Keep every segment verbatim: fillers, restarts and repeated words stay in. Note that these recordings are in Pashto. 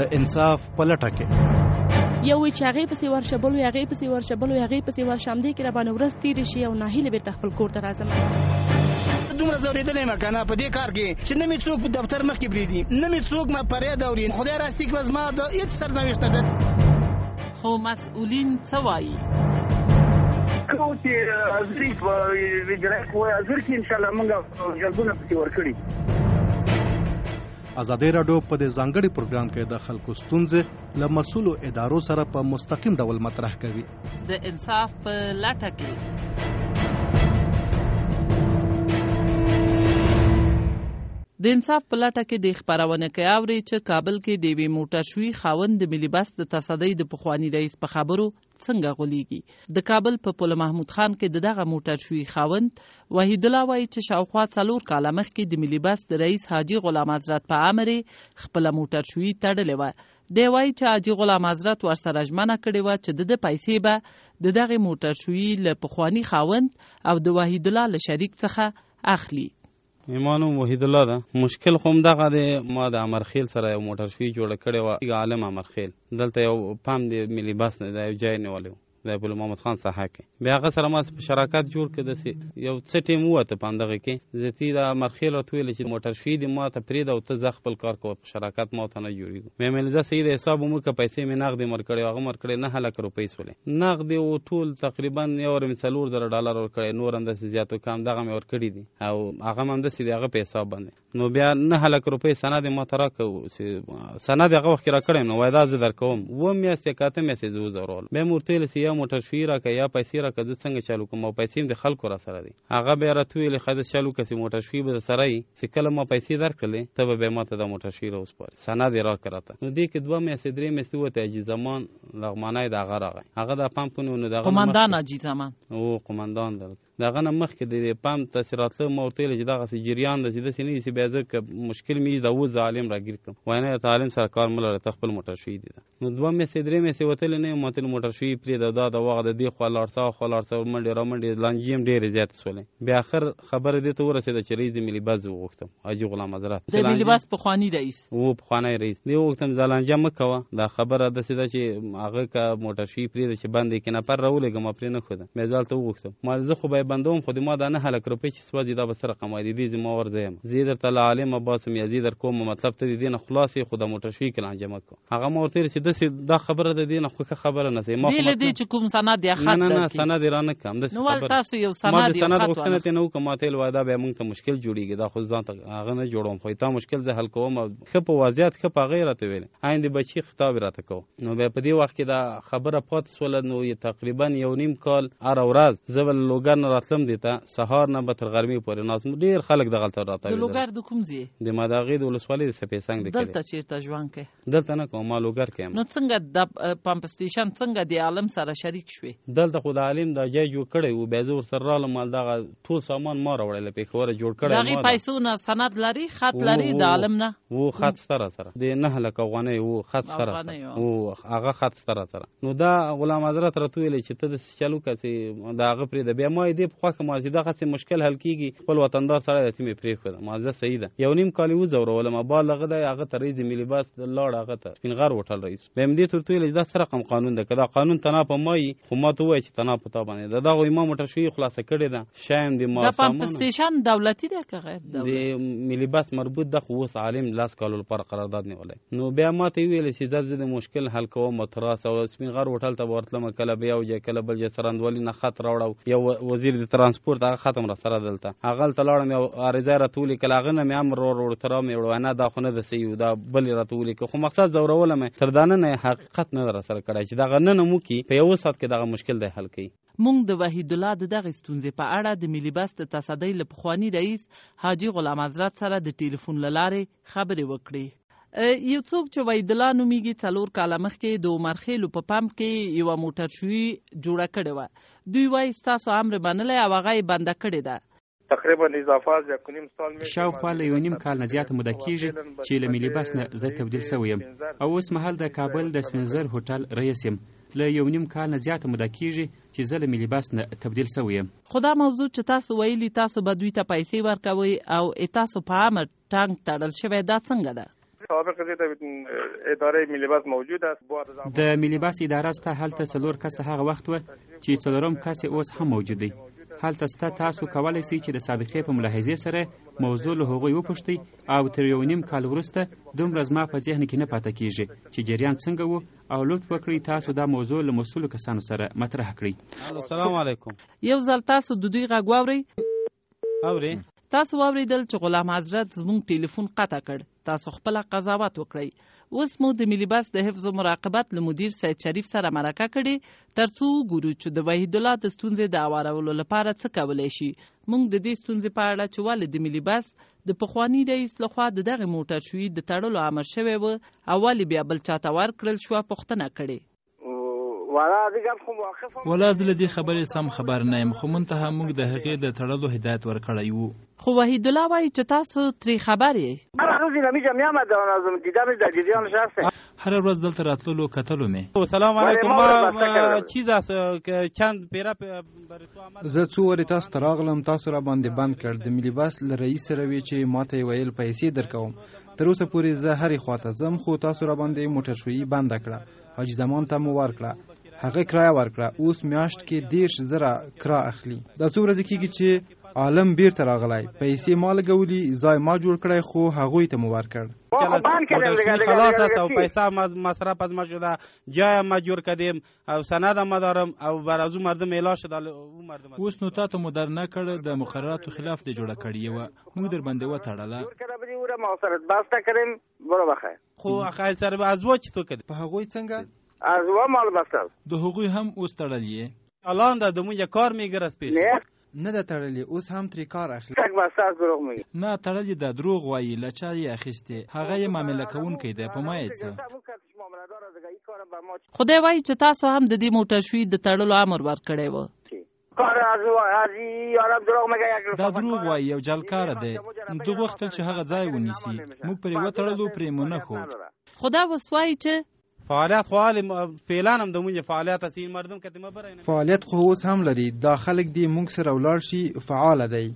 د انصاف په لټه کې. یو وی چې هغې پسې ورشه، بل وی هغې پسې ورشه، بل وی هغې پسې ورشه، همدې کې راباندې ورځ تېرې شي او ناهیلې بېرته خپل کور ته راځم. دومره ځورېدلی یم که نه په دې کار کې چې نه مې څوک دفتر مخکې پرېږدي، نه مې څوک ما فریاد اوري. خدای راستي که زما د هېڅ سرنوشت نه ده. خو مسؤلین څه وایي؟ کوم چې حاضري په وجرایت وایي حاضر کې انشاءالله موږ جلبونه پسې ورکړي. ازادي راډیو په دې ځانګړي پروګرام کې د خلکو ستونزې له مسؤلو ادارو سره په مستقیم ډول مطرح کوي. د انصاف په لټه کې. د انصاف په لټه کې د خبرونه کې اوري چې کابل کې د وی موټر شوی خاوند د ملي بس د تصدۍ د پخوانی رئیس په خبرو څنګه غولېږي. د کابل په پل محمود خان کې دغه موټر شوی خاوند وحید الله وایي چې شاوخوا څلور کاله مخکې د ملي بس د رئیس حاجی غلام حضرت په امر خپل موټر شوی تړلې و. دی وایي چې حاجی غلام حضرت ورسره ژمنه کړې وه چې د پیسې به د دغه موټر شوی له پخوانی خاوند او د وحید الله له شریک څخه اخلي. ایمانو وحید الله ده. مشکل خو همدغه دی، ما د امرخیل سره یو موټر شوی جوړه کړې وه، عالم امرخیل دلته یو پام د ملي بس نه د یو ځای نیولی و د پل محمد خان ساحه کې. بیا هغه سره ما په شراکت جوړ کړ، داسې یو څه ټیم ووته په همدغه کې. زه تی د امرخیل راته ویلې چې موټر شوی دی ما ته پرېږده او ته ځه خپل کار کوه، په شراکت ما ته نه جوړېږو. بیا مې ویل ځه صحیح ده حساب ومو که پیسې مې نغدې ورکړې، هغه مې ورکړې نهه لکه روپۍ شولې نغدې و ټول تقریبا یو مې څلور زره ډالر ورکړی، نور همداسې زیات و کم دغه مې ورکړي دي او هغه هم همداسې د هغه په حساب باندې. نو بیا نهه لکه روپۍ سند یې ما ته راکړه، سند یې هغه وخت کې راکړی نو وایي دا زه درکوم. اووه میاشتې که اته میاشتې زه وځورولم. بیا مې ورته ویل چې یا موټر شوي راکړه یا پیسې راکړه، زه څنګه چالو کوم او پیسې هم د خلکو را سره دي. هغه بیا راته ویلې ښه ده چالو کړه چې موټر شوي به سره وي، چې کله ما پیسې درکړلې ته به بیا ما ته دا موټر شوي راوسپارې. سند یې راکړه راته. نو دې کې دوه میاشتې درې میاشتې ووتې حاجي زمان لغمانی د هغه راغی، هغه دا پمپ ونیو. نو دغه قمندان حاجي زمان او قمندان د دغه نه مخکې د پمپ ته راتله ما ورته ویلې چې دغسې جریان ده چې داسې نه وي چې بیا زه که مشکل مې دا اوس زه عالم راګیر کړم. وایي نه ته عالم سره کار مه لره، ته خپل موټر شوي دي. نو دوه میاشتې درې میاشتې وتلې نه یم، ما ته موټر شوي پرېږده دا د وغه د دې خوا لاړ څه خوا لاړ څه منډې را منډې لانجې هم ډېرې زیاتې شولې. بیا آخر خبره دې ته ورسېده چې رئیس د ملي بس زه وغوښتم، حاجي غلام حضرت د ملي بس پخواني رئیس و پخوانی رئیس دې وغوښتم دا لانجه مه کوه. دا خبره داسې ده چې هغه که موټر شوي پرېږده چې بند یې کې نفر راولېږه ما پرې نه ښوده. بیا زه هلته وغوښتم ما زه خو به یې بندوم، خو د ما دا نهه لکه روپۍ چې سوځي دا به څه رقم وایي، د دې زه ما ورځه یم، زه یې درته له عالمه باسم یا زه یې در کوم، مطلب ته د دې نه خلاص یې، خو د موټر شوي کې لانجه مه کوه. هغه ما ورته ویل چې داسې دا خبره د دې نه خو ښه خبره نه ده. ویل دې چې کوم سند یا خط نه نه سند یې را نه کړم. داسې خبره تاسو یو سند ما د سند غوښتنه ترې نه وکړم، ما ته یې وایي دا بیا موږ ته مشکل جوړېږي، دا خو ځان ته هغه نه جوړوم، خو تا مشکل زه حل کوم. او ښه په واضحیت ښه په هغه یې راته ویلې آین د بچي خطاب یې راته کوه. نو بیا په دې وخت کې دا خبره پاتې شوله. نو تقریبا یو نیم کال هره ورځ زه به له لوګر نه راتلم دې ته، سهار نه به تر غرمې پورې ناست ډېر خلک دغلته راته. د لوګر د کوم ځای؟ د ماداغې د ولسوالۍ د سپې څنګ د دلته چېرته ژوند کوې؟ دلته نه کوم، ما لوګر کې یم. نو څنګه د پمپ سټېشن څنګه د عالم سره شریک شوې؟ دلته خو د عالم دا ځای جوړ کړی و، بیا زه ورسره رالم، مال دغه ټول سامان ما راوړی له پېښوره جوړ کړی. د هغې پیسو نه سند لري، خط لري د عالم نه؟ و خط سته را سره د نهه لکه افغانۍ و خط سته را سره و هغه خط سته را سره. نو دا غلام حضرت راته ویلې چې ته داسې چلو که چې د هغه پرېږده. بیا ما یې دې په خوښه ما چې دغسې مشکل حل کېږي، خپل وطندار سړی دی ته مې پرېښوده. ما زه صحیح ده یو نیم کال یې وځورولم، بالغ دی هغه ته رئیس د ملي بس لاړ، هغه ته سپین غر هوټل رئیس. بیا مې دې ته ورته ویلې چې دا څه رقم قانون ده، که دا قانون تناب په ما وي خو ما ته ووایه چې تناب په تا باندې ده. دغه ما موټر شوي خلاصه کړې ده، شایم د ما دا پمپ سټېشن دولتي ده که غیر دولتي؟ د ملي بس مربوط ده، خو اوس عالم لس کالو لپاره قرارداد نیولی. نو بیا ما ته یې ویلې چې دا زه د مشکل حل کوم ته راسه. او سپین غر هوټل ته به ورتلم، کله به یو ځای کله بل ځای، څرنګوالي نه خط راوړه، یو وزیر د ترانسپورت هغه ختم را سره دلته، هغه هلته لاړم یو عریضه یې راته ولیکل، هغه نه مې امر ورته را مې وړ نه دا خو نه ده صحیح، دا بل یې راته ولیکل، خو مقصد ځورولم یې تر دا ننه یې حقیقت نه ده را سره کړی چې دغه ننه مو کي په یو ساعت کې دغه مشکل دی حل کوي. مونږ د وحید الله د دغې ستونزې په اړه د ملي بس د تصدۍ له پخواني رئیس حاجي غلام حضرت سره د ټلیفون له لارې خبرې وکړې. یو څوک چې وحید الله نومیږي څلور کاله مخکې د عمرخیلو په پمپ کې یوه موټر شوي جوړه کړې وه. دوی وایي ستاسو امر منلی او هغه یې بنده کړې ده. تقریبا اضافه از یک نیم سال میشه. شاوخوا له یو نیم کال نه زیاته موده کېږي چې له ملي بس نه زه تبدیل شوی یم او اوس مهال د کابل د سپین زر هوټل رئیس یم. له یو نیم کال نه زیاته موده کېږي چې زه له ملي بس نه تبدیل شوی یم. خو دا موضوع چې تاسو ویلي تاسو به دوی ته پیسې ورکوئ او تاسو په امر ټانک تړل شوی، دا څنګه ده؟ مطابق د اداره ملي بس موجود است. د ملي بس اداره ستا هلته څلور کس هغه وخت و چې څلورم کس اوس هم موجود دی. هلته ستا تاسو کولی شئ چې د سابقې په ملاحظې سره موضوع له هغوی وپوښتئ او تر یو نیم کال وروسته دومره زما په ذهن کې نه پاته کیږي چې جریان څنګه و، او لطف وکړئ تاسو دا موضوع له مسؤلو کسانو سره مطرح کړئ. السلام علیکم. یو ځل تاسو د دوی غږ واورئ. اورئ؟ تاسو واورېدل چې غلام حضرت زموږ ټلیفون قطع کړ. تاسو خپله قضاوت وکړئ. اوس مو د ملي بس د حفظ و مراقبت له مدیر سید شریف سره مرکه کړې ترڅو وګورو چې د وحید الله د ستونزې د هوارولو لپاره څه کولی شي. موږ د دې ستونزې په اړه چې ولې د ملي بس د پخواني رئیس لخوا د دغې موټر شوي د تړلو امر شوی و او ولې بیا بل چاته ورکړل شوه پوښتنه کړې. ولا زه له دې خبرې سم خبر نه یم، خو منتها موږ د هغې د تړلو هدایت ورکړی وو. خو وحید الله وایي چې تاسو ترې خبر یې. هر ورځ دلته راتللو کتلو مې. سلام علیکم. ما چیز است چند پیرا زه څو وارې تاسو ته راغلم، تاسو را باندې بند کړ. د ملي بس له رئیس سره وی چې ما ته یې ویل پیسې درکوم. تر اوسه پورې زه هرې خواته ځم، خو تاسو را باندې موټر شویي بنده کړه. حاجي زمان ته مو ورکړه، هغه کرایه ورکړه. اوس میاشت کې دېرش زره کرا اخلي. دا څو ورځې کېږي چې عالم بیرته راغلی، پیسې ما لګولي، ځای ما جوړ کړی، خو هغوی ته مو ورکړ. خلاص است او پیسه مصرف از ما شده، جای ما جور کردیم او سند ما دارم او بر از اون مردم اعلام شده. اون مردم اوس نو تاسو مو در نه کړ، د مقرراتو خلاف دې جوړه کړې و، موږ در باندې وتړله. خو خیر سره از وا چی تو کړ؟ په هغوی څنګه؟ از وا مال بسل. د هغوی هم اوس تړلې. الان د دمو یک کار میګرس پیش. نه د تړلې، اوس هم ترې کار اخلي. تک بساس دروغ می. نه تړلې د دروغ وایي، لچا یې اخیسته. هغه یې معامله کوونکی دی، په ما یې څه. خدای وایي چې تاسو هم د دې موټر شوي د تړلو امر ورکړی و. دا دروغ وایي، یو جلکاره دی. دوی غوښتل چې هغه ځای ونیسي، موږ پرې وتړلو، پرې مو نه ښود. خدا اوس وایي چې فعالیت خو فعلا هم د مونږ فعالیت اسی مردم کته مبره نه فعالیت خو اوس هم لري. دا خلک دی مونږ سره ولاړ شي فعال دی.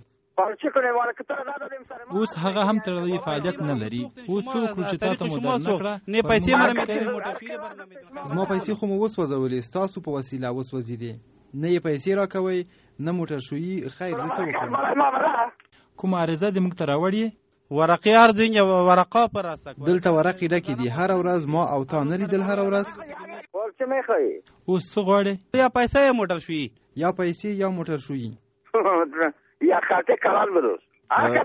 اوس هغه هم تړلی فعالیت نه لري. اوس څوک چې تاسو مو درنه کړه نه پیسې مرمه زما پیسې خو مو وسوځولې، تاسو په وسیله وسوځې دي. نه یې پیسې راکوي نه موټر شوي. خیر زه څه وکړم؟ کوم عرضه دې موږ ته راوړې؟ ورقې ارزین یا ورقه پر راستک دلته ورقې ډکې دي. هر ورځ ما او تا نه لیدل، هر ورځ. اوس څه غواړې؟ یا پیسې یا موټر شوي؟ یا پیسې یا موټر شوي. یا خاطر کلال بدوست. هر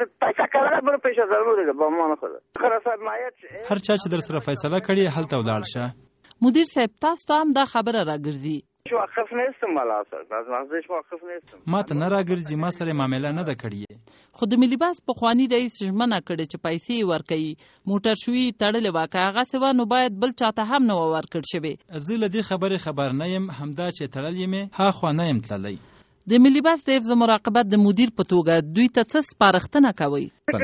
چا چې در سره فیصله کړي هلته ولاړ شه. مدیر صاحب تاسو ته هم دا خبره راګرځي. موقف نیستم والا اصلا از مغزش موقف نیستم. ما ته نه راګرځي، ما سره معامله نه ده کړې. خو د ملي بس پخواني رئیس ژمنه کړې چې پیسې ورکوي، موټر شوي تړلې وه، که هغسې وه نو باید بل چاته هم نه وه ورکړ شوې. زه له دې خبرې خبر نه یم، همدا چې تړلې مې هاخوا نه یم تللی. د ملي بس د حفظ مراقبت د مدیر په توګه دوی ته څه سپارښتنه کوئ؟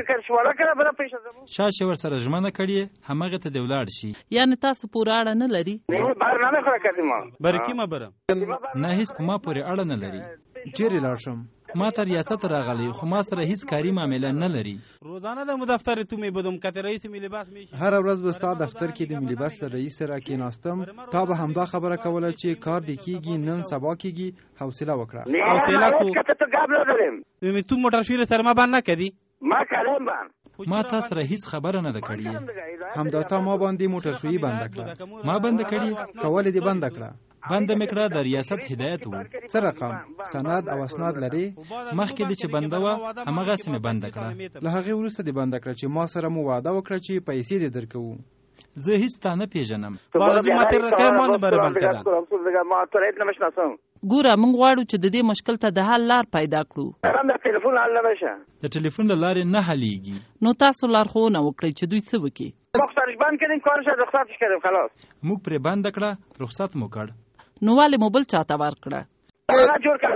چا چې ورسره ژمنه کړې همغې ته دې ولاړ شي. یعنې تاسو پورې اړه نه لري؟ برکې ما بره نه، هیڅ په ما پورې اړه نه لري. چیرې لاړ شم؟ ما ته ریاست راغلی، خو ما سره هیڅ کاری معامله نه لري. روزانه د دفتر تو می بدم کته رئیس ملي بس می هر ورځ به ستا دفتر کې د ملي بس رئیس سره کېناستم. تا به همدا خبره کوله چې کار دې کېږي، نن سبا کېږي. حوصله وکړه. حوصله کو می تو موټر شوی سره ما باندې کړي. ما کلم باندې ما تاسو سره هیڅ خبره نه ده کړې. همدا تا ما باندې موټر شوی بند کړه. ما بند کړي؟ کولې دې بند کړه؟ بند مې کړه، د ریاست هدایت وو. څه رقم سند او اسناد لري؟ مخکې دې چې بنده وه همغسې مې بنده کړه. له هغې وروسته دې بنده کړه چې ما سره مو وعده وکړه چې پیسې دې درکوو. زه هیڅ تا نه پیژنم. ګوره موږ غواړو چې د دې مشکل ته د حل لار پیدا کړو. د ټلیفون له لارې نه حلیږي. نو تاسو لارښوونه وکړئ چې دوی څه وکړي. موږ پرې بنده کړه، رخصت مو کړ. نو ولې مو بل چاته ورکړه؟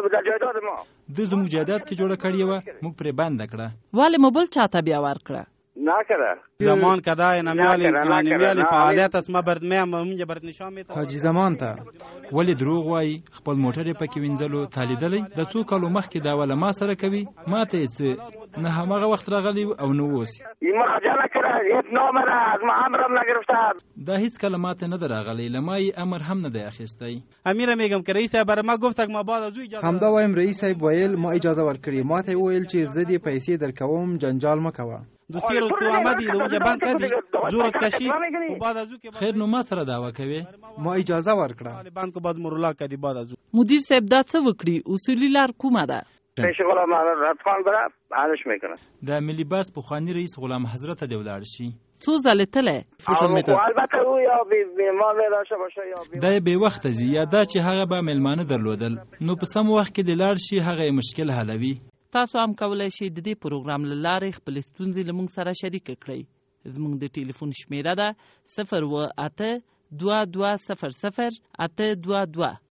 د زموږ جایداد کې جوړه کړې وه، موږ پرې بنده کړه. ولې مو بل چاته بیا ورکړه؟ نکره زمان کدای نمیالی نمیالی فعالیت است ما برد میم اونجا برد نشان میته حاجی زمان ته ولې دروغ وایي خپل موټر یې پکې وینځلو تا لیدلی د څو کالو مخکې دا وله ما سره کوي ما ته یې څه نه هماغه وخت راغلی او نه اوس این خجالت کرده هیچ نامه را از ما امرم نگرفته دا هیڅ کله ماته نه ده راغلی له ما یې امر هم نه دی اخیستی امیر میگم که رئیس برای ما گفت که ما بعد از او اجازه همدا وایم رئیس صاحب ویل ما اجازه ورکړې ما ته ویل چې زه دې پیسې درکوم جنجال مه کوه دوسیه رو تو آمدی دو اونجا بند کردی زورت کشی و بعد از او که خیر نو ما سره دعوا کوي ما اجازه ورکړه بند کو بعد مرلا کردی بعد از او مدیر صاحب دا څه وکړي اصولي لار کومه ده پیش غلام رتخان بره حلش میکنه د ملي باس پخوانی رئیس غلام حضرت دی ولاړ شي څو ځله تله البته او یا بیمار داشته باشه یا دا به وخت زی یا دا چې هغه به ملمانه درلودل نو په سم وخت کې د لاړ شي هغه مشکل حلوي تاسو هم کولای شئ د دې پروګرام له لارې خپل ستونزې له موږ سره شریک کړئ زموږ د ټلیفون شمیره ده صفر و اته دوه دوه صفر صفر اته دوه دوه